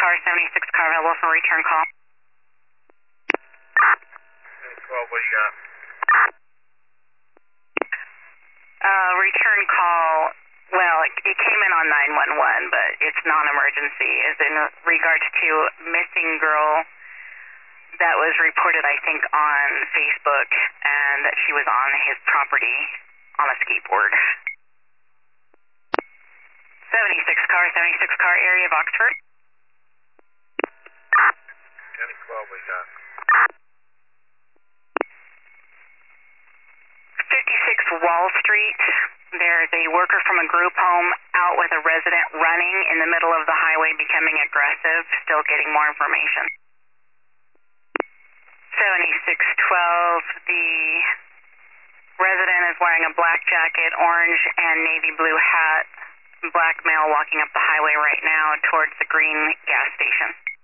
car, 76 car available for return call. 12, what do you got? Return call, well, it came in on 911, but it's non-emergency, is in regards to missing girl that was reported, I think, on Facebook, and that she was on his property on a skateboard. 76 car area of Oxford. 10 and 12, what do you got? 56 Wall Street. There's a worker from a group home out with a resident running in the middle of the highway, becoming aggressive, still getting more information. 7612, the resident is wearing a black jacket, orange and navy blue hat, black male walking up the highway right now towards the green gas station.